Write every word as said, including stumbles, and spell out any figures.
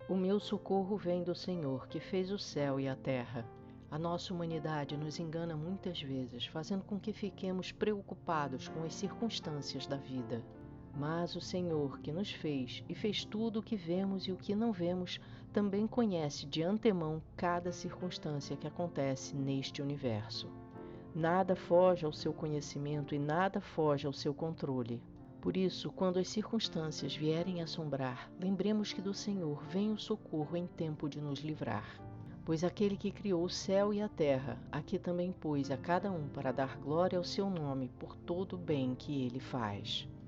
O meu socorro vem do Senhor, que fez o céu e a terra. A nossa humanidade nos engana muitas vezes, fazendo com que fiquemos preocupados com as circunstâncias da vida. Mas o Senhor, que nos fez e fez tudo o que vemos e o que não vemos, também conhece de antemão cada circunstância que acontece neste universo. Nada foge ao seu conhecimento e nada foge ao seu controle. Por isso, quando as circunstâncias vierem assombrar, lembremos que do Senhor vem o socorro em tempo de nos livrar. Pois aquele que criou o céu e a terra, aqui também pôs a cada um para dar glória ao seu nome por todo o bem que ele faz.